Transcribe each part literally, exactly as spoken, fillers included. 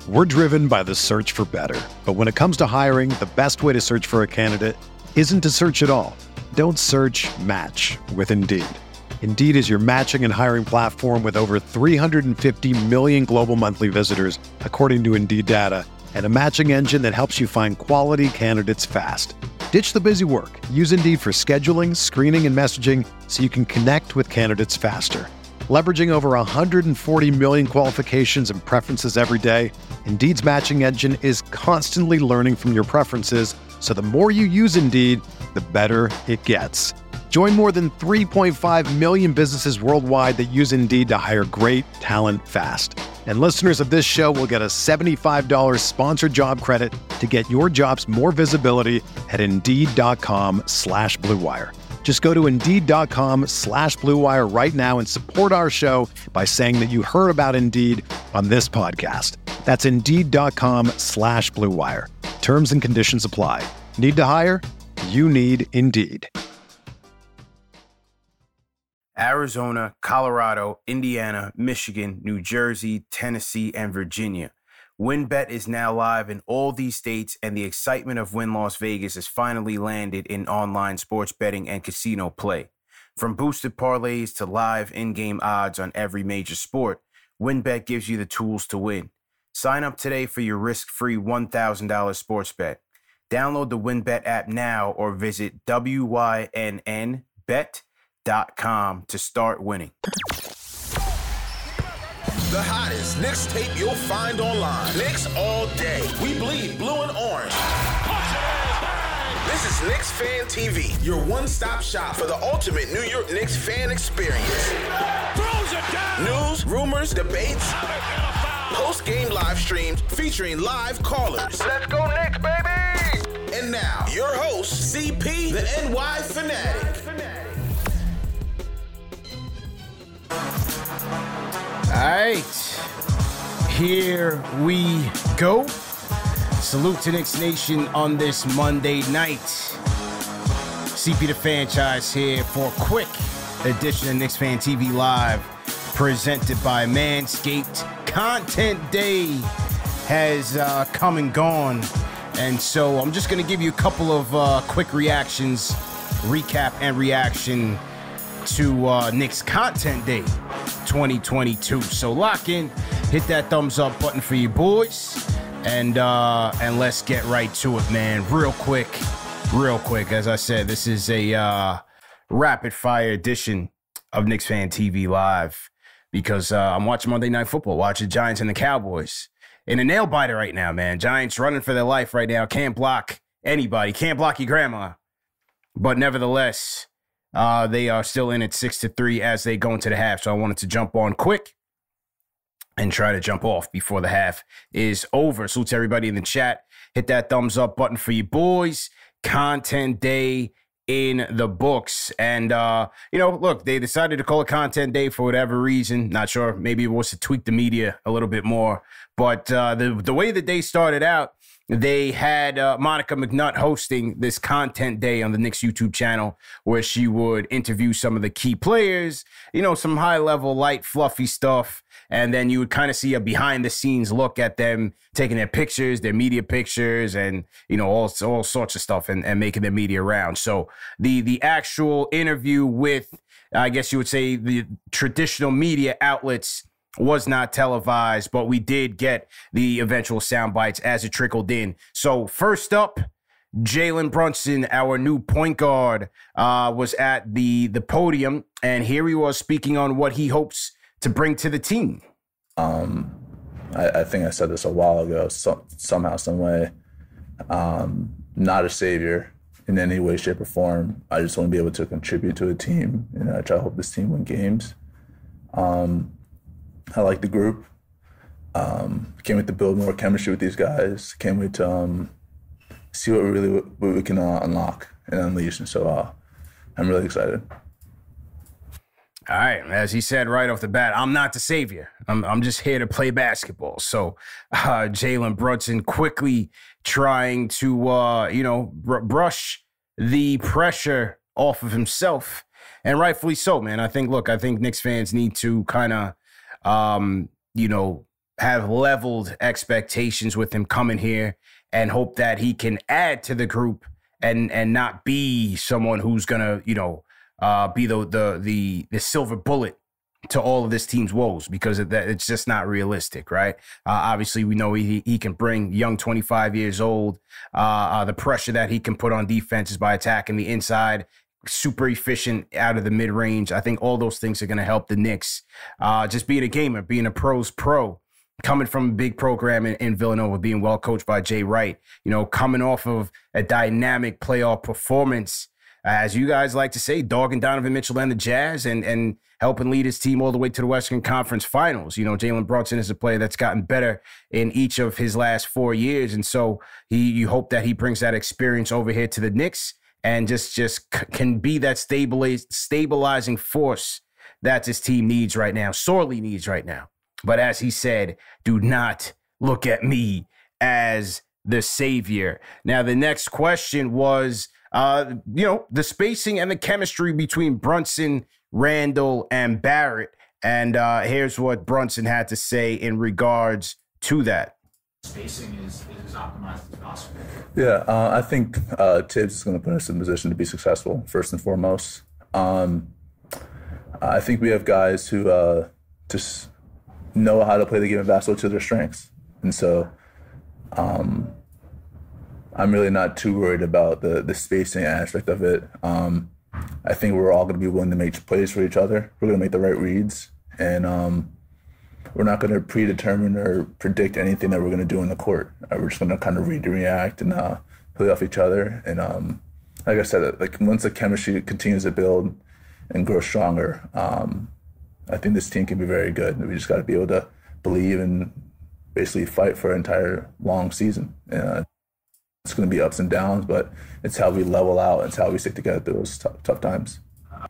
We're driven by the search for better. But when it comes to hiring, the best way to search for a candidate isn't to search at all. Don't search, match with Indeed. Indeed is your matching and hiring platform with over three hundred fifty million global monthly visitors, according to Indeed data, and a matching engine that helps you find quality candidates fast. Ditch the busy work. Use Indeed for scheduling, screening, and messaging so you can connect with candidates faster. Leveraging over one hundred forty million qualifications and preferences every day, Indeed's matching engine is constantly learning from your preferences, so the more you use Indeed, the better it gets. Join more than three point five million businesses worldwide that use Indeed to hire great talent fast. And listeners of this show will get a seventy-five dollars sponsored job credit to get your jobs more visibility at Indeed.com slash Blue Wire. Just go to Indeed.com slash Blue Wire right now and support our show by saying that you heard about Indeed on this podcast. That's Indeed.com slash Blue Wire. Terms and conditions apply. Need to hire? You need Indeed. Arizona, Colorado, Indiana, Michigan, New Jersey, Tennessee, and Virginia. WynnBET is now live in all these states, and the excitement of Wynn Las Vegas has finally landed in online sports betting and casino play. From boosted parlays to live in-game odds on every major sport, WynnBET gives you the tools to win. Sign up today for your risk-free one thousand dollars sports bet. Download the WynnBET app now or visit W Y N N bet dot com to start winning. The hottest Knicks tape you'll find online. Knicks all day. We bleed blue and orange. This is Knicks Fan T V, your one-stop shop for the ultimate New York Knicks fan experience. Throws it down. News, rumors, debates, post-game live streams featuring live callers. Let's go Knicks, baby! And now, your host, C P, the N Y Fanatic. All right, here we go. Salute to Knicks Nation on this Monday night. C P the Franchise here for a quick edition of Knicks Fan T V Live, presented by Manscaped. Content Day has uh, come and gone, and so I'm just going to give you a couple of uh, quick reactions, recap and reaction to uh, Knicks Content Day twenty twenty-two. So lock in, hit that thumbs up button for you boys, and uh, and let's get right to it, man. Real quick, real quick. As I said, this is a uh, rapid fire edition of Knicks Fan T V Live because uh, I'm watching Monday Night Football, watching Giants and the Cowboys. In a nail biter right now, man. Giants running for their life right now. Can't block anybody. Can't block your grandma. But nevertheless, Uh, they are still in at six to three as they go into the half. So I wanted to jump on quick and try to jump off before the half is over. Salute to everybody in the chat. Hit that thumbs up button for you boys. Content Day in the books. And, uh, you know, look, they decided to call it Content Day for whatever reason. Not sure. Maybe it was to tweak the media a little bit more. But uh, the, the way the day started out, they had uh, Monica McNutt hosting this Content Day on the Knicks YouTube channel where she would interview some of the key players, you know, some high-level, light, fluffy stuff. And then you would kind of see a behind-the-scenes look at them taking their pictures, their media pictures, and, you know, all, all sorts of stuff and, and making their media round. So the, the actual interview with, I guess you would say, the traditional media outlets was not televised, but we did get the eventual sound bites as it trickled in. So first up, Jalen Brunson, our new point guard, uh, was at the, the podium, and here he was speaking on what he hopes to bring to the team. Um, I, I think I said this a while ago, so, somehow, some way. Um, not a savior in any way, shape, or form. I just want to be able to contribute to a team, and I try to help this team win games. Um, I like the group. Um, can't wait to build more chemistry with these guys. Can't wait to um, see what we really what we can uh, unlock and unleash. And so uh, I'm really excited. All right, as he said right off the bat, I'm not the savior. I'm I'm just here to play basketball. So uh, Jalen Brunson quickly trying to uh, you know br- brush the pressure off of himself, and rightfully so, man. I think look, I think Knicks fans need to kind of. Um, you know, have leveled expectations with him coming here and hope that he can add to the group and and not be someone who's gonna, you know, uh, be the the the the silver bullet to all of this team's woes, because of that, it's just not realistic, right? Uh, obviously, we know he he can bring young twenty-five years old. Uh, uh, the pressure that he can put on defenses by attacking the inside, super efficient out of the mid range. I think all those things are going to help the Knicks. Uh, just being a gamer, being a pro's pro, coming from a big program in, in Villanova, being well coached by Jay Wright, you know, coming off of a dynamic playoff performance, as you guys like to say, dogging Donovan Mitchell and the Jazz, and and helping lead his team all the way to the Western Conference Finals. You know, Jalen Brunson is a player that's gotten better in each of his last four years. And so he, you hope that he brings that experience over here to the Knicks and just, just c- can be that stabilize, stabilizing force that this team needs right now, sorely needs right now. But as he said, do not look at me as the savior. Now, the next question was, uh, you know, the spacing and the chemistry between Brunson, Randle, and Barrett. And uh, here's what Brunson had to say in regards to that. Spacing is, is as optimized as possible. Yeah, uh, I think uh, Tibbs is going to put us in a position to be successful, first and foremost. Um, I think we have guys who uh, just know how to play the game of basketball to their strengths. And so um, I'm really not too worried about the, the spacing aspect of it. Um, I think we're all going to be willing to make plays for each other. We're going to make the right reads, and um, we're not going to predetermine or predict anything that we're going to do in the court. Uh, we're just going to kind of read and react and uh, play off each other. And um, like I said, like once the chemistry continues to build and grow stronger, um, I think this team can be very good. We just got to be able to believe and basically fight for an entire long season. Uh, It's going to be ups and downs, but it's how we level out. It's how we stick together through those tough, tough times.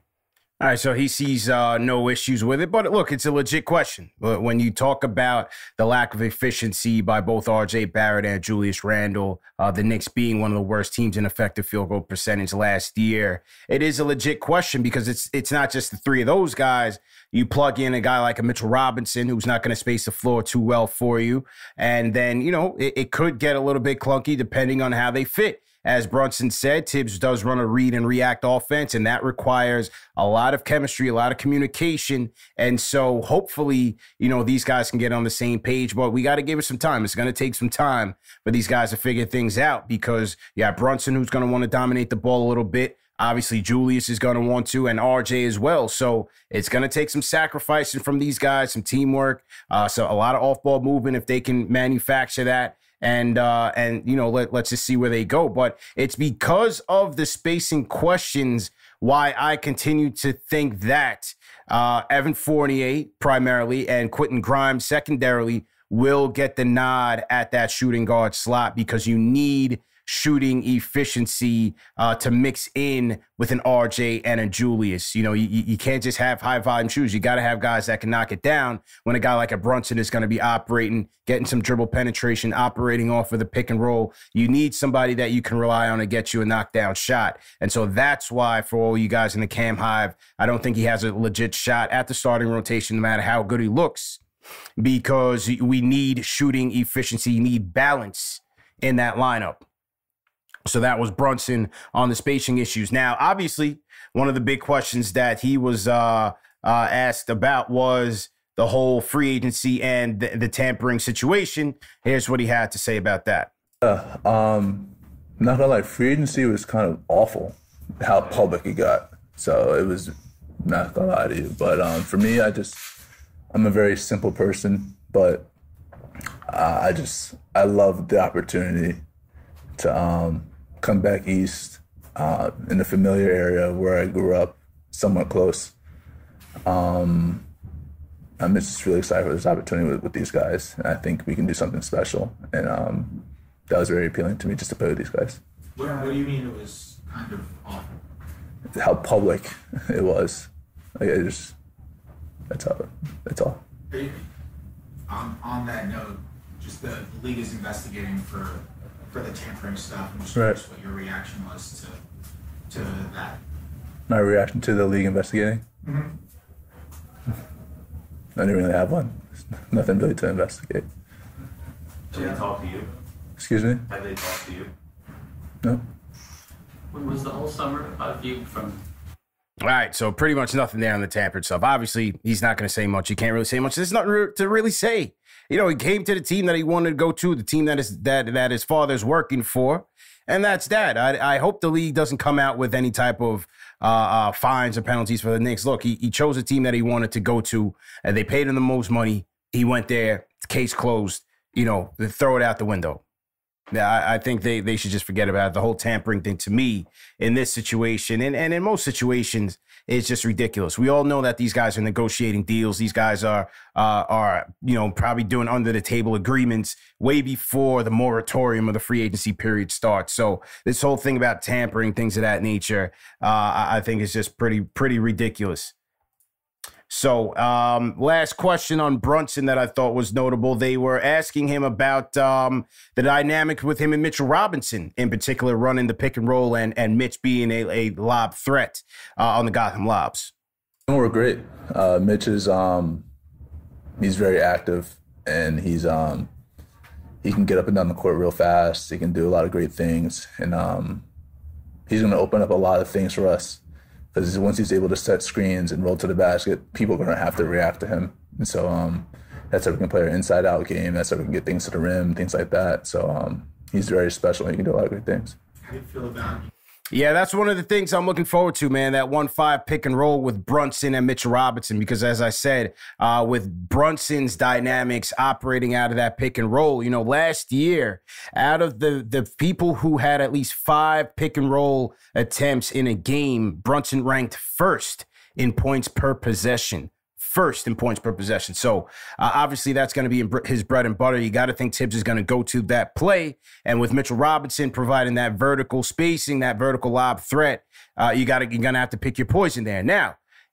All right, so he sees uh, no issues with it. But look, it's a legit question. When you talk about the lack of efficiency by both R J Barrett and Julius Randle, uh, the Knicks being one of the worst teams in effective field goal percentage last year, it is a legit question because it's it's not just the three of those guys. You plug in a guy like a Mitchell Robinson, who's not going to space the floor too well for you. And then, you know, it, it could get a little bit clunky depending on how they fit. As Brunson said, Tibbs does run a read and react offense, and that requires a lot of chemistry, a lot of communication. And so hopefully, you know, these guys can get on the same page, but we got to give it some time. It's going to take some time for these guys to figure things out because, yeah, Brunson, who's going to want to dominate the ball a little bit. Obviously, Julius is going to want to, and R J as well. So it's going to take some sacrificing from these guys, some teamwork, uh, so a lot of off-ball movement if they can manufacture that. And, uh, and you know, let, let's just see where they go. But it's because of the spacing questions why I continue to think that uh, Evan Fournier primarily and Quentin Grimes secondarily will get the nod at that shooting guard slot because you need shooting efficiency uh, to mix in with an R J and a Julius. You know, you, you can't just have high volume shooters. You got to have guys that can knock it down when a guy like a Brunson is going to be operating, getting some dribble penetration, operating off of the pick and roll. You need somebody that you can rely on to get you a knockdown shot. And so that's why for all you guys in the Cam Hive, I don't think he has a legit shot at the starting rotation, no matter how good he looks, because we need shooting efficiency, you need balance in that lineup. So that was Brunson on the spacing issues. Now, obviously, one of the big questions that he was uh, uh, asked about was the whole free agency and the, the tampering situation. Here's what he had to say about that. Yeah, um, not gonna lie, free agency was kind of awful, how public it got. So it was, not gonna lie to you. But um, for me, I just, I'm a very simple person, but uh, I just, I love the opportunity to um, come back east uh, in a familiar area where I grew up, somewhat close. Um, I'm just really excited for this opportunity with, with these guys. And I think we can do something special. And um, that was very appealing to me just to play with these guys. What, what do you mean it was kind of awful? How public it was. Like, it just, that's how, that's all. On, on that note, just the league is investigating for for the tampering stuff. I'm just curious Right. what your reaction was to to that. My reaction to the league investigating? Mm-hmm. I didn't really have one. Nothing really to investigate. Did they talk to you? Excuse me? Have they talked to you? No. When was the whole summer about you from? All right, so pretty much nothing there on the tampered stuff. Obviously, he's not going to say much. He can't really say much. There's nothing re- to really say. You know, he came to the team that he wanted to go to, the team that is that that his father's working for, and that's that. I, I hope the league doesn't come out with any type of uh, uh, fines or penalties for the Knicks. Look, he, he chose a team that he wanted to go to, and they paid him the most money. He went there. Case closed. You know, they throw it out the window. Yeah, I, I think they, they should just forget about it. The whole tampering thing, to me, in this situation, and, and in most situations, it's just ridiculous. We all know that these guys are negotiating deals. These guys are, uh, are you know, probably doing under-the-table agreements way before the moratorium of the free agency period starts. So this whole thing about tampering, things of that nature, uh, I, I think is just pretty, pretty ridiculous. So um, last question on Brunson that I thought was notable. They were asking him about um, the dynamic with him and Mitchell Robinson, in particular, running the pick and roll and, and Mitch being a, a lob threat uh, on the Gotham Lobs. We're great. Uh, Mitch is um, he's very active, and he's um, he can get up and down the court real fast. He can do a lot of great things, and um, he's going to open up a lot of things for us. Because once he's able to set screens and roll to the basket, people are going to have to react to him. And so um, that's how we can play our inside-out game. That's how we can get things to the rim, things like that. So um, he's very special. He can do a lot of great things. How do you feel about it? Yeah, that's one of the things I'm looking forward to, man, that one five pick and roll with Brunson and Mitchell Robinson, because as I said, uh, with Brunson's dynamics operating out of that pick and roll, you know, last year, out of the, the people who had at least five pick and roll attempts in a game, Brunson ranked first in points per possession. First in points per possession. So uh, obviously that's going to be his bread and butter. You got to think Tibbs is going to go to that play. And with Mitchell Robinson providing that vertical spacing, that vertical lob threat, uh, you got to you're going to have to pick your poison there. Now,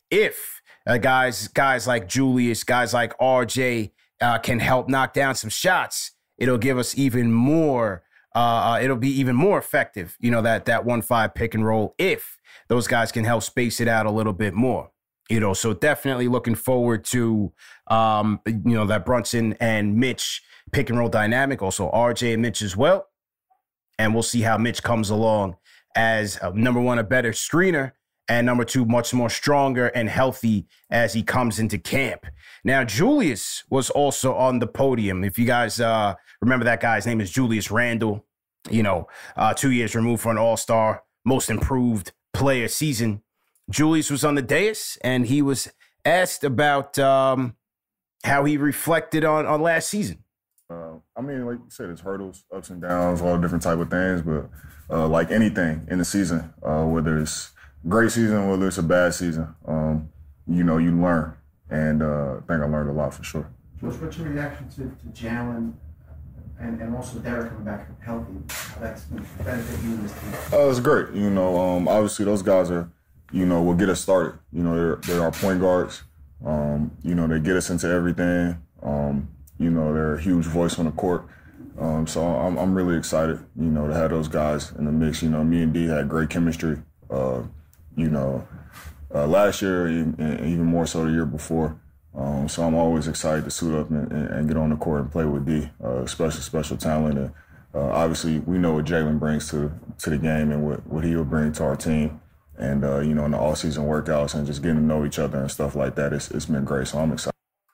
if uh, guys guys like Julius, guys like R J uh, can help knock down some shots, it'll give us even more. Uh, it'll be even more effective. You know, that that one five pick and roll if those guys can help space it out a little bit more. You know, so definitely looking forward to, um, you know, that Brunson and Mitch pick and roll dynamic. Also, R J and Mitch as well. And we'll see how Mitch comes along as, uh, number one, a better screener, and number two, much more stronger and healthy as he comes into camp. Now, Julius was also on the podium. If you guys uh, remember, that guy's name is Julius Randle, you know, uh, two years removed for an all-star, most improved player season. Julius was on the dais, and he was asked about um, how he reflected on, on last season. Uh, I mean, like you said, it's hurdles, ups and downs, all different type of things. But uh, like anything in the season, uh, whether it's a great season, whether it's a bad season, um, you know, you learn. And uh, I think I learned a lot for sure. George, what's your reaction to, to Jalen and, and also Derek coming back healthy? How that's going to benefit you and this team? Uh, it's great. You know, um, obviously those guys are, you know, will get us started. You know, they're, they're our point guards. Um, you know, they get us into everything. Um, you know, they're a huge voice on the court. Um, so I'm, I'm really excited, you know, to have those guys in the mix. You know, me and D had great chemistry, uh, you know, uh, last year and even more so the year before. Um, so I'm always excited to suit up and, and, and get on the court and play with D, uh, special, special talent. And uh, obviously we know what Jalen brings to to the game and what, what he will bring to our team. And, uh, you know, in the off-season workouts and just getting to know each other and stuff like that, it's, it's been great. So I'm excited,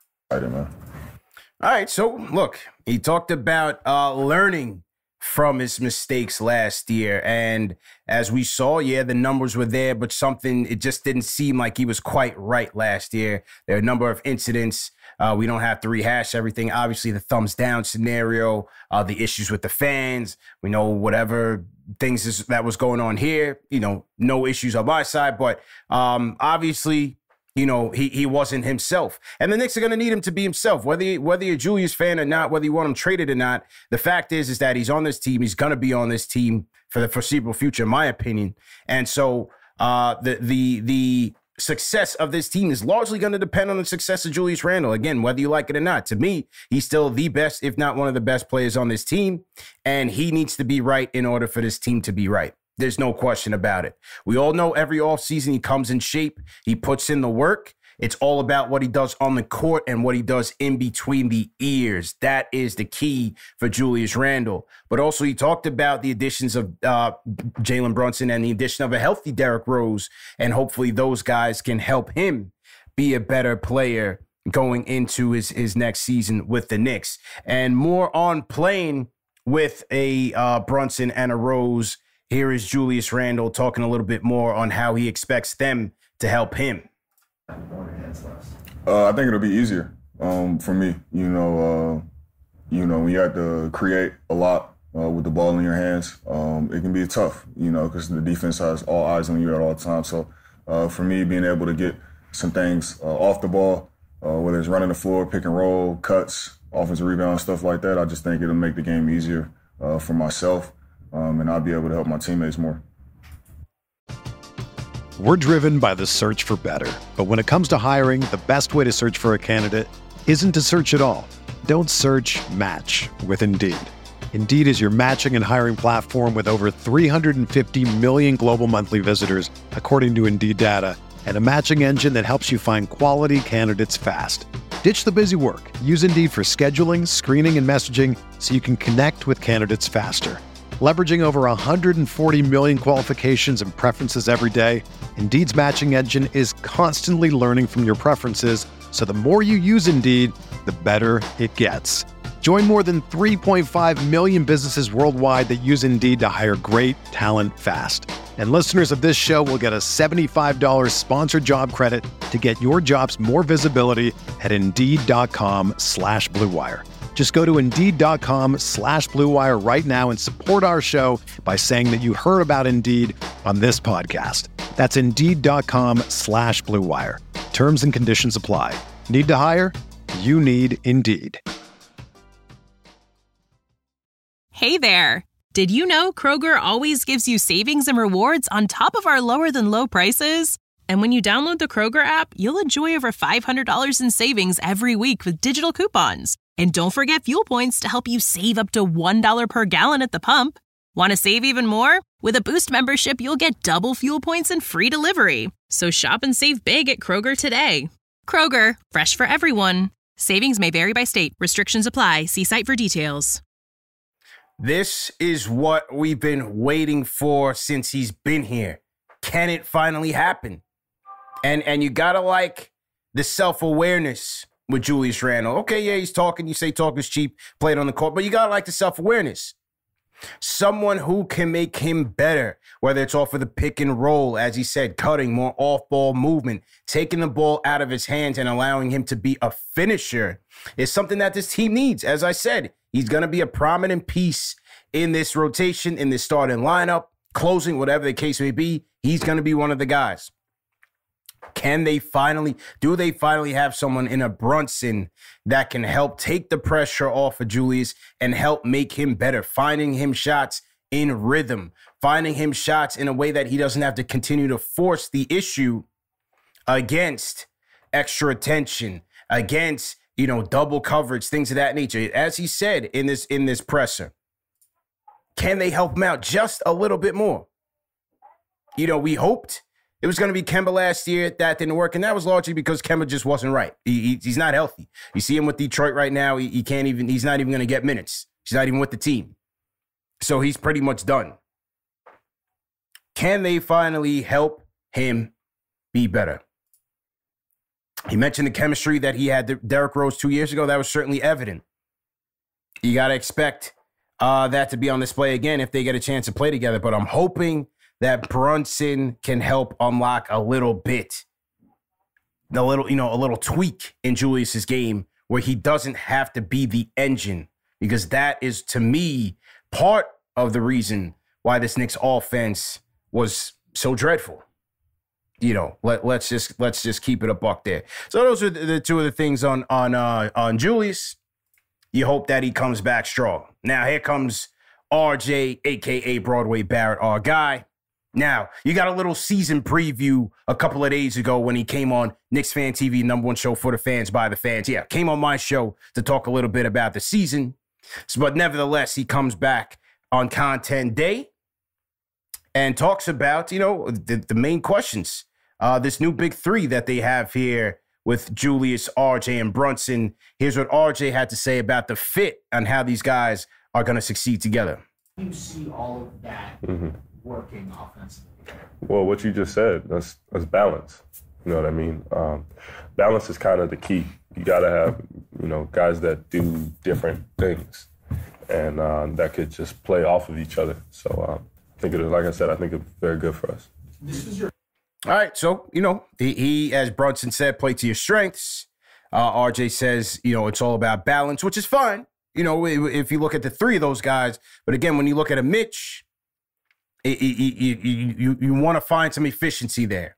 man. All right. So, look, he talked about uh, learning from his mistakes last year. And as we saw, yeah, the numbers were there, but something, it just didn't seem like he was quite right last year. There are a number of incidents. Uh, we don't have to rehash everything. Obviously, the thumbs down scenario, uh, the issues with the fans. We know whatever things is, that was going on here, you know, no issues on my side. But um, obviously, you know, he he wasn't himself. And the Knicks are going to need him to be himself, whether, you, whether you're a Julius fan or not, whether you want him traded or not. The fact is, is that he's on this team. He's going to be on this team for the foreseeable future, in my opinion. And so uh, the the the success of this team is largely going to depend on the success of Julius Randle. Again, whether you like it or not, to me, he's still the best, if not one of the best players on this team. And he needs to be right in order for this team to be right. There's no question about it. We all know every offseason he comes in shape. He puts in the work. It's all about what he does on the court and what he does in between the ears. That is the key for Julius Randle. But also he talked about the additions of uh, Jalen Brunson and the addition of a healthy Derrick Rose. And hopefully those guys can help him be a better player going into his, his next season with the Knicks. And more on playing with a uh, Brunson and a Rose. Here is Julius Randle talking a little bit more on how he expects them to help him. Uh, I think it'll be easier um, for me. You know, uh, you know, when you have to create a lot uh, with the ball in your hands, um, it can be tough. You know, because the defense has all eyes on you at all times. So, uh, for me, being able to get some things uh, off the ball, uh, whether it's running the floor, pick and roll, cuts, offensive rebounds, stuff like that, I just think it'll make the game easier uh, for myself, um, and I'll be able to help my teammates more. We're driven by the search for better. But when it comes to hiring, the best way to search for a candidate isn't to search at all. Don't search, match with Indeed. Indeed is your matching and hiring platform with over three hundred fifty million global monthly visitors, according to Indeed data, and a matching engine that helps you find quality candidates fast. Ditch the busy work. Use Indeed for scheduling, screening, and messaging so you can connect with candidates faster. Leveraging over one hundred forty million qualifications and preferences every day, Indeed's matching engine is constantly learning from your preferences, so the more you use Indeed, the better it gets. Join more than three point five million businesses worldwide that use Indeed to hire great talent fast. And listeners of this show will get a seventy-five dollars sponsored job credit to get your jobs more visibility at Indeed.com slash Blue Wire. Just go to Indeed.com slash Blue Wire right now and support our show by saying that you heard about Indeed on this podcast. That's Indeed.com slash Blue Wire. Terms and conditions apply. Need to hire? You need Indeed. Hey there. Did you know Kroger always gives you savings and rewards on top of our lower than low prices? And when you download the Kroger app, you'll enjoy over five hundred dollars in savings every week with digital coupons. And don't forget fuel points to help you save up to one dollar per gallon at the pump. Want to save even more? With a Boost membership, you'll get double fuel points and free delivery. So shop and save big at Kroger today. Kroger, fresh for everyone. Savings may vary by state. Restrictions apply. See site for details. This is what we've been waiting for since he's been here. Can it finally happen? And and you gotta like the self-awareness with Julius Randle. Okay, yeah, he's talking. You say talk is cheap, played on the court, but you gotta like the self-awareness. Someone who can make him better, whether it's off of the pick and roll, as he said, cutting, more off-ball movement, taking the ball out of his hands and allowing him to be a finisher is something that this team needs. As I said, he's going to be a prominent piece in this rotation, in this starting lineup, closing, whatever the case may be. He's going to be one of the guys. Can they finally, do they finally have someone in a Brunson that can help take the pressure off of Julius and help make him better, finding him shots in rhythm, finding him shots in a way that he doesn't have to continue to force the issue against extra attention, against, you know, double coverage, things of that nature. As he said in this, in this presser, can they help him out just a little bit more? You know, we hoped it was going to be Kemba last year. That didn't work, and that was largely because Kemba just wasn't right. He, he, he's not healthy. You see him with Detroit right now. He, he can't even. He's not even going to get minutes. He's not even with the team, so he's pretty much done. Can they finally help him be better? He mentioned the chemistry that he had with Derrick Rose two years ago. That was certainly evident. You got to expect uh, that to be on display again if they get a chance to play together. But I'm hoping that Brunson can help unlock a little bit, a little, you know, a little tweak in Julius's game where he doesn't have to be the engine, because that is, to me, part of the reason why this Knicks offense was so dreadful. You know, let, let's just let's just keep it a buck there. So those are the, the two of the things on on uh, on Julius. You hope that he comes back strong. Now here comes R J, a k a. Broadway Barrett, our guy. Now, you got a little season preview a couple of days ago when he came on Knicks Fan T V, number one show for the fans, by the fans. Yeah, came on my show to talk a little bit about the season. So, but nevertheless, he comes back on Content Day and talks about, you know, the, the main questions. Uh, this new big three that they have here with Julius, R J, and Brunson. Here's what R J had to say about the fit and how these guys are going to succeed together. You see all of that mm-hmm. working offensively. Well, what you just said, that's, that's balance. You know what I mean? Um, balance is kind of the key. You got to have, you know, guys that do different things and uh, that could just play off of each other. So um, I think it is, like I said, I think it's very good for us. This was your All right, so, you know, he, he, as Brunson said, play to your strengths. Uh, R J says, you know, it's all about balance, which is fine, you know, if you look at the three of those guys. But again, when you look at a Mitch, it, it, you, you, you, you want to find some efficiency there.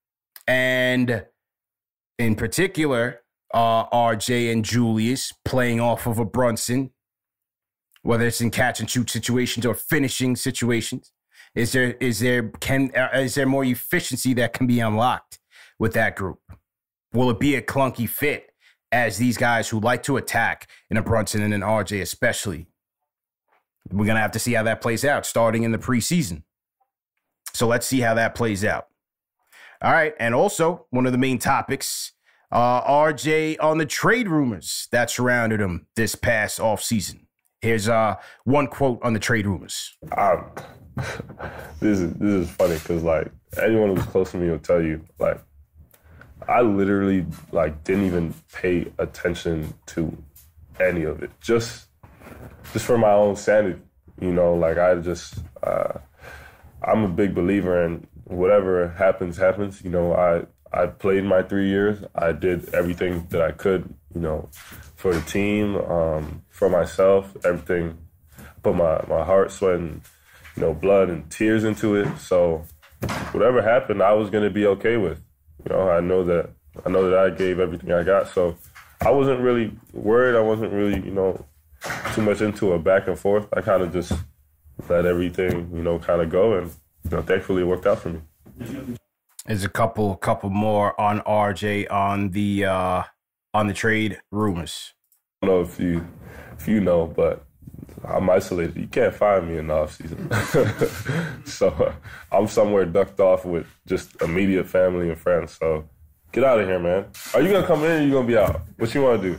And in particular, uh, R J and Julius playing off of a Brunson, whether it's in catch and shoot situations or finishing situations. Is there is there can uh, is there more efficiency that can be unlocked with that group? Will it be a clunky fit as these guys who like to attack in a Brunson and an R J especially? We're gonna have to see how that plays out starting in the preseason. So let's see how that plays out. All right, and also one of the main topics, uh, R J on the trade rumors that surrounded him this past offseason. Here's uh, one quote on the trade rumors. Um, this is this is funny because like anyone who's close to me will tell you like I literally like didn't even pay attention to any of it just just for my own sanity, you know. Like I just uh, I'm a big believer in whatever happens happens. You know, I I played my three years. I did everything that I could, you know, for the team, um, for myself, everything. Put my my heart, sweat, and you know, blood and tears into it. So whatever happened, I was gonna be okay with. You know, I know that I know that I gave everything I got. So I wasn't really worried. I wasn't really, you know, too much into a back and forth. I kind of just let everything, you know, kind of go, and you know, thankfully it worked out for me. There's a couple couple more on R J on the uh, on the trade rumors. I don't know if you if you know, but I'm isolated. You can't find me in the offseason. so uh, I'm somewhere ducked off with just immediate family and friends. So get out of here, man. Are you going to come in or are you going to be out? What you want to do?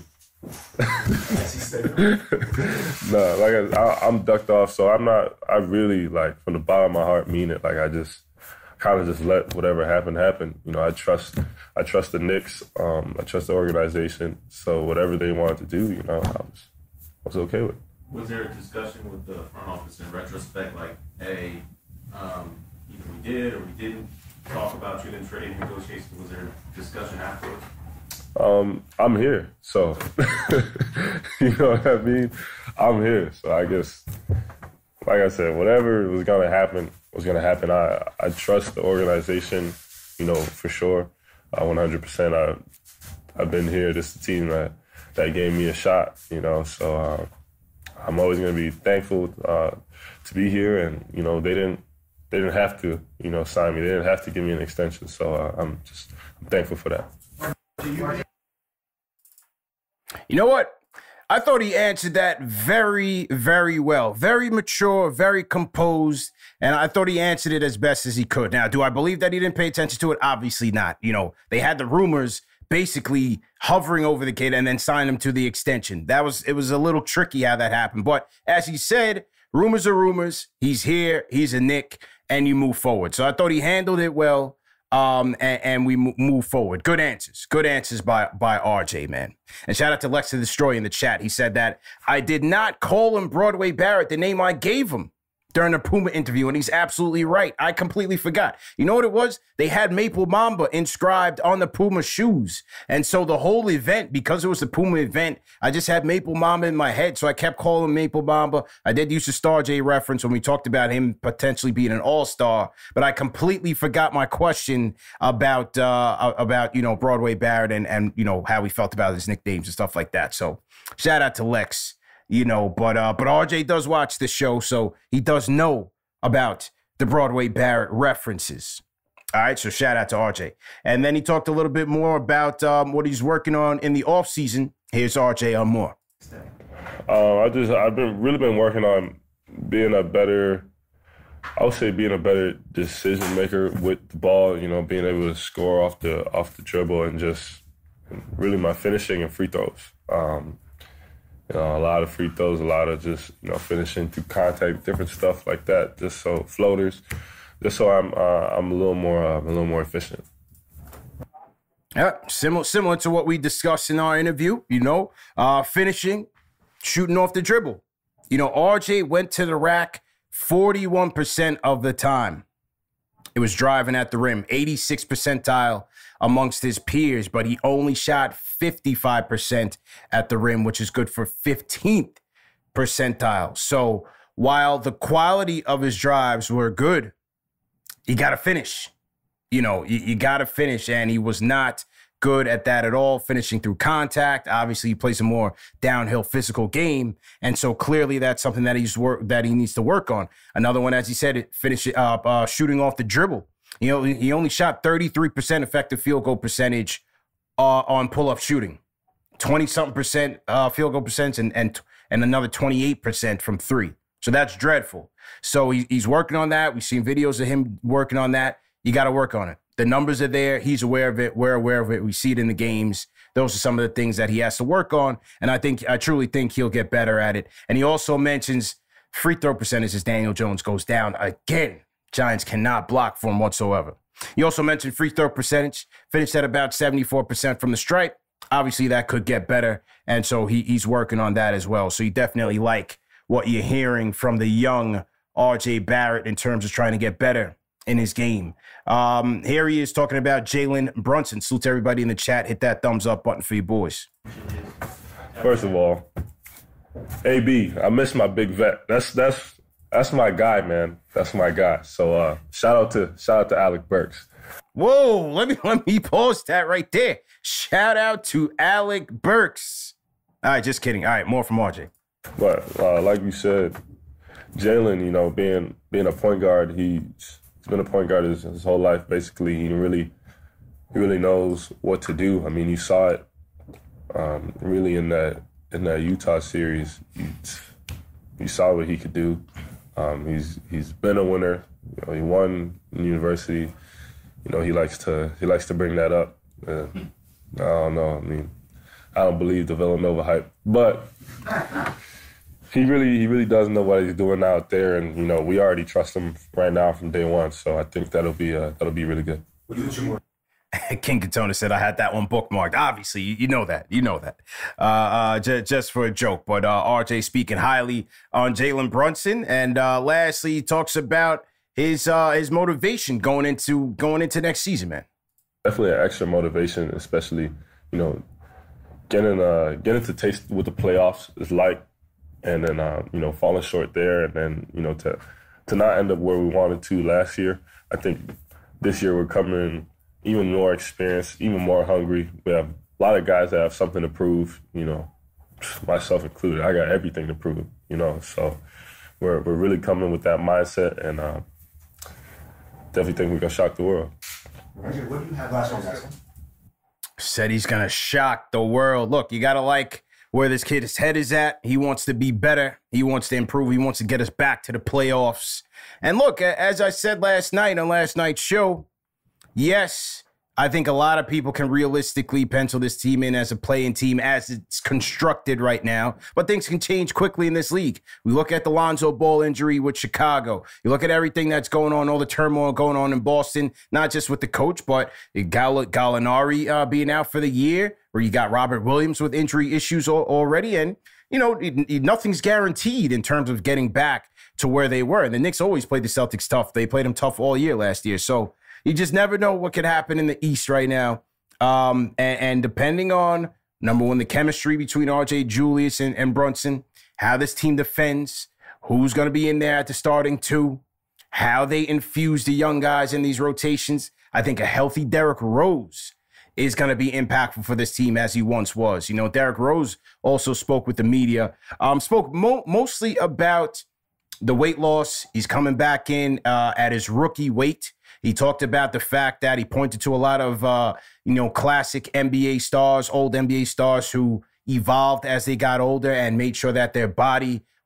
no, like I, I, I'm ducked off. So I'm not, I really, like, from the bottom of my heart mean it. Like, I just kind of just let whatever happen, happen. You know, I trust, I trust the Knicks. Um, I trust the organization. So whatever they wanted to do, you know, I was, I was okay with it. Was there a discussion with the front office in retrospect, like, hey, um, either we did or we didn't talk about you in trade negotiations? Was there a discussion afterwards? Um, I'm here, so you know what I mean? I'm here, so I guess, like I said, whatever was gonna happen was gonna happen. I I trust the organization, you know, for sure, uh, one hundred percent. I I've been here. This is the team that that gave me a shot, you know, so. Uh, I'm always going to be thankful uh, to be here, and you know they didn't they didn't have to you know sign me. They didn't have to give me an extension, so uh, I'm just I'm thankful for that. You know what? I thought he answered that very, very well. Very mature, very composed, and I thought he answered it as best as he could. Now, do I believe that he didn't pay attention to it? Obviously not. You know, they had the rumors basically hovering over the kid and then sign him to the extension. That was, it was a little tricky how that happened. But as he said, rumors are rumors. He's here, he's a Knick, and you move forward. So I thought he handled it well, um, and, and we move forward. Good answers. Good answers by, by R J, man. And shout out to Lex to Destroy in the chat. He said that I did not call him Broadway Barrett, the name I gave him during the Puma interview, and he's absolutely right. I completely forgot. You know what it was? They had Maple Mamba inscribed on the Puma shoes. And so the whole event, because it was the Puma event, I just had Maple Mamba in my head, so I kept calling him Maple Mamba. I did use the Star J reference when we talked about him potentially being an all-star, but I completely forgot my question about, uh, about you know, Broadway Barrett and, and, you know, how he felt about his nicknames and stuff like that. So shout out to Lex. You know, but uh, but R J does watch the show, so he does know about the Broadway Barrett references. All right, so shout out to R J. And then he talked a little bit more about um, what he's working on in the offseason. Here's R J on more. Uh, I just I've been really been working on being a better, I would say being a better decision maker with the ball. You know, being able to score off the off the dribble and just really my finishing and free throws. Um, you know, a lot of free throws, a lot of just, you know, finishing through contact, different stuff like that. Just so floaters, just so I'm uh, I'm a little more uh, a little more efficient. Yeah, similar similar to what we discussed in our interview. You know, uh, finishing, shooting off the dribble. You know, R J went to the rack forty-one percent of the time. It was driving at the rim, eighty-sixth percentile amongst his peers, but he only shot fifty-five percent at the rim, which is good for fifteenth percentile. So while the quality of his drives were good, you got to finish. You know, you, you got to finish, and he was not good at that at all, finishing through contact. Obviously, he plays a more downhill physical game, and so clearly that's something that he's work that he needs to work on. Another one, as he said, finish uh, uh, shooting off the dribble. You know, he only shot thirty-three percent effective field goal percentage uh, on pull-up shooting, twenty-something percent uh, field goal percentage, and and and another twenty-eight percent from three. So that's dreadful. So he, he's working on that. We've seen videos of him working on that. You got to work on it. The numbers are there. He's aware of it. We're aware of it. We see it in the games. Those are some of the things that he has to work on. And I think, I truly think he'll get better at it. And he also mentions free throw percentage as Daniel Jones goes down again. Giants cannot block for him whatsoever. He also mentioned free throw percentage, finished at about seventy-four percent from the stripe. Obviously, that could get better. And so he, he's working on that as well. So you definitely like what you're hearing from the young R J Barrett in terms of trying to get better in his game. Um, here he is talking about Jalen Brunson. Salute to everybody in the chat. Hit that thumbs up button for you boys. First of all, A B, I miss my big vet. That's that's that's my guy, man. That's my guy. So uh, shout out to shout out to Alec Burks. Whoa, let me let me pause that right there. Shout out to Alec Burks. All right, just kidding. All right, more from R J. But uh, like you said, Jalen, you know, being being a point guard, he's He's been a point guard his, his whole life, basically. He really he really knows what to do. I mean, you saw it um, really in that in that Utah series. You, you saw what he could do. Um, he's he's been a winner. You know, he won in university. You know, he likes to he likes to bring that up. Uh, I don't know. I mean, I don't believe the Villanova hype, but He really, he really does know what he's doing out there, and you know we already trust him right now from day one. So I think that'll be, uh, that'll be really good. King Katona said I had that one bookmarked. Obviously, you, you know that, you know that. Uh, uh, j- just for a joke, but uh, R J speaking highly on Jalen Brunson, and uh, lastly, he talks about his uh, his motivation going into going into next season, man. Definitely an extra motivation, especially you know getting uh, getting to taste what the playoffs is like. And then, uh, you know, falling short there, and then, you know, to to not end up where we wanted to last year. I think this year we're coming even more experienced, even more hungry. We have a lot of guys that have something to prove, you know, myself included. I got everything to prove, you know. So we're we're really coming with that mindset, and uh, definitely think we're going to shock the world. Roger, what do you have last year? Said he's going to shock the world. Look, you got to like where this kid's head is at. He wants to be better. He wants to improve. He wants to get us back to the playoffs. And look, as I said last night on last night's show, yes, I think a lot of people can realistically pencil this team in as a play-in team as it's constructed right now. But things can change quickly in this league. We look at the Lonzo Ball injury with Chicago. You look at everything that's going on, all the turmoil going on in Boston, not just with the coach, but Gall- Gallinari uh, being out for the year, where you got Robert Williams with injury issues al- already. And, you know, it, it, nothing's guaranteed in terms of getting back to where they were. And the Knicks always played the Celtics tough. They played them tough all year last year. So you just never know what could happen in the East right now. Um, and, and depending on, number one, the chemistry between R J, Julius, and, and Brunson, how this team defends, who's going to be in there at the starting two, how they infuse the young guys in these rotations. I think a healthy Derrick Rose is going to be impactful for this team as he once was. You know, Derrick Rose also spoke with the media, um, spoke mo- mostly about the weight loss. He's coming back in uh, at his rookie weight. He talked about the fact that he pointed to a lot of, uh, you know, classic N B A stars, old N B A stars who evolved as they got older and made sure that their body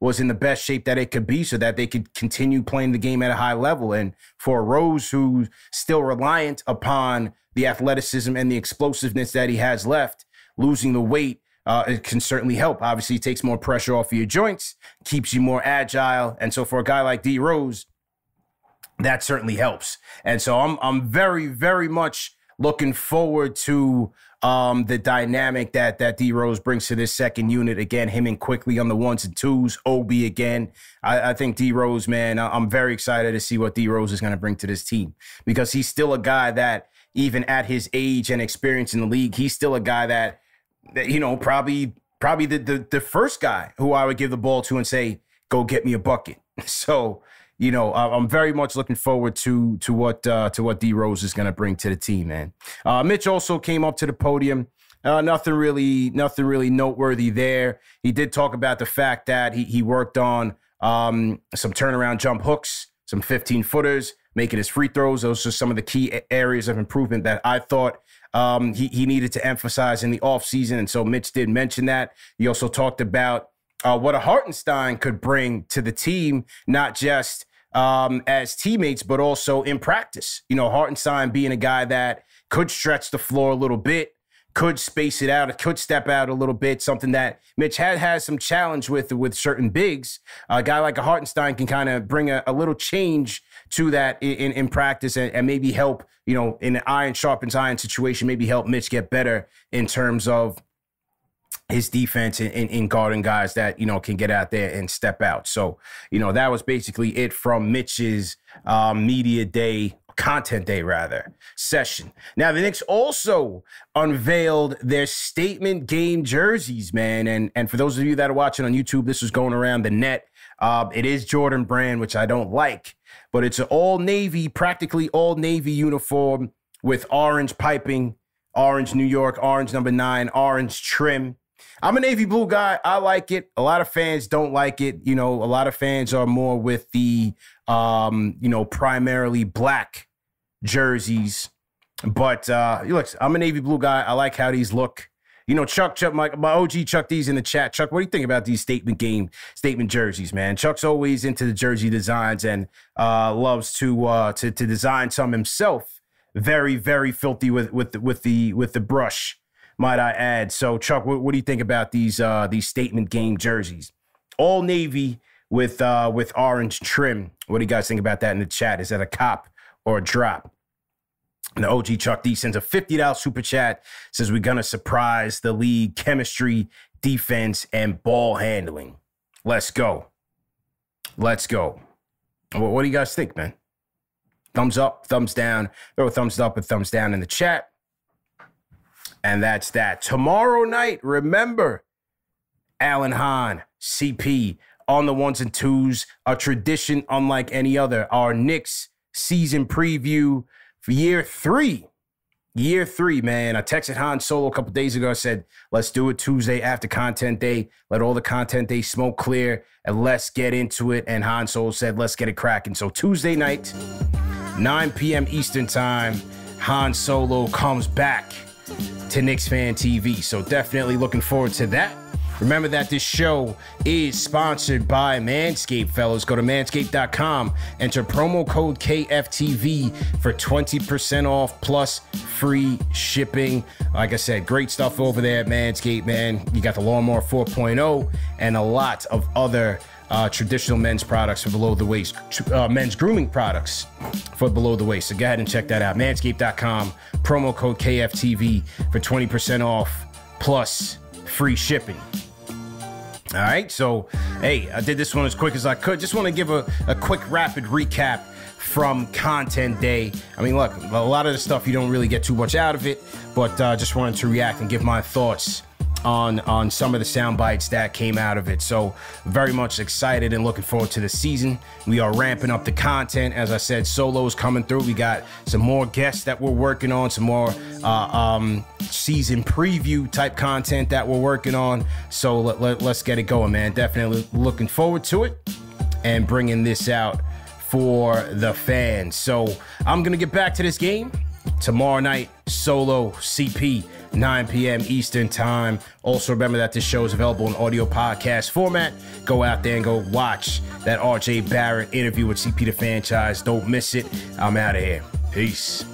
was in the best shape that it could be so that they could continue playing the game at a high level. And for Rose, who's still reliant upon the athleticism and the explosiveness that he has left, losing the weight, uh, it can certainly help. Obviously, it takes more pressure off of your joints, keeps you more agile. And so for a guy like D Rose, that certainly helps. And so I'm I'm very, very much looking forward to um, the dynamic that that D Rose brings to this second unit. Again, him and Quickly on the ones and twos. Obi again. I, I think D Rose, man, I'm very excited to see what D Rose is going to bring to this team, because he's still a guy that, even at his age and experience in the league, he's still a guy that, that you know, probably probably the, the the first guy who I would give the ball to and say, go get me a bucket. So, you know, I'm very much looking forward to to what uh, to what D Rose is going to bring to the team, man. Uh, Mitch also came up to the podium. Uh, nothing really, nothing really noteworthy there. He did talk about the fact that he he worked on um, some turnaround jump hooks, some fifteen footers, making his free throws. Those are some of the key areas of improvement that I thought um, he he needed to emphasize in the offseason. And so Mitch did mention that. He also talked about Uh, what a Hartenstein could bring to the team, not just um, as teammates, but also in practice. You know, Hartenstein being a guy that could stretch the floor a little bit, could space it out, could step out a little bit, something that Mitch had has some challenge with with certain bigs. A guy like a Hartenstein can kind of bring a, a little change to that in, in practice and, and maybe help, you know, in an iron sharpens iron situation, maybe help Mitch get better in terms of his defense in, in, in guarding guys that, you know, can get out there and step out. So, you know, that was basically it from Mitch's um, media day, content day rather, session. Now, the Knicks also unveiled their statement game jerseys, man. And, and for those of you that are watching on YouTube, this was going around the net. Uh, it is Jordan brand, which I don't like, but it's an all navy, practically all navy uniform with orange piping, orange New York, orange number nine, orange trim. I'm a navy blue guy. I like it. A lot of fans don't like it. You know, a lot of fans are more with the, um, you know, primarily black jerseys. But uh, look, I'm a navy blue guy. I like how these look. You know, Chuck, Chuck, my, my O G Chuck D's in the chat. Chuck, what do you think about these statement game, statement jerseys, man? Chuck's always into the jersey designs and uh, loves to uh, to to design some himself. Very, very filthy with with the, with the with the brush, might I add. So, Chuck, what, what do you think about these uh, these statement game jerseys? All navy with uh, with orange trim. What do you guys think about that in the chat? Is that a cop or a drop? And the O G Chuck D sends a fifty dollars super chat. Says we're gonna surprise the league: chemistry, defense, and ball handling. Let's go. Let's go. What, what do you guys think, man? Thumbs up, thumbs down. Throw a thumbs up and thumbs down in the chat. And that's that. Tomorrow night, remember, Alan Hahn, C P, on the ones and twos, a tradition unlike any other. Our Knicks season preview for year three. Year three, man. I texted Han Solo a couple days ago. I said, let's do it Tuesday after content day. Let all the content day smoke clear, and let's get into it. And Han Solo said, let's get it cracking. So Tuesday night, nine p.m. Eastern time, Han Solo comes back to Knicks Fan T V. So definitely looking forward to that. Remember that this show is sponsored by Manscaped, fellas. Go to manscaped dot com, enter promo code K F T V for twenty percent off plus free shipping. Like I said, great stuff over there at Manscaped, man. You got the Lawnmower four point oh and a lot of other uh, traditional men's products for below the waist, uh, men's grooming products for below the waist. So go ahead and check that out. manscaped dot com, promo code K F T V for twenty percent off plus free shipping. All right, so, hey, I did this one as quick as I could. Just want to give a, a quick rapid recap from content day. I mean, look, a lot of the stuff you don't really get too much out of it, but uh, just wanted to react and give my thoughts on on some of the sound bites that came out of it. So very much excited and looking forward to the season. We are ramping up the content. As I said, Solo's coming through. We got some more guests that we're working on, some more uh, um, season preview type content that we're working on. So let, let, let's get it going, man. Definitely looking forward to it and bringing this out for the fans. So I'm going to get back to this game. Tomorrow night, Solo C P, nine p.m. Eastern time. Also remember that this show is available in audio podcast format. Go out there and go watch that R J Barrett interview with C P the Franchise. Don't miss it. I'm out of here. Peace.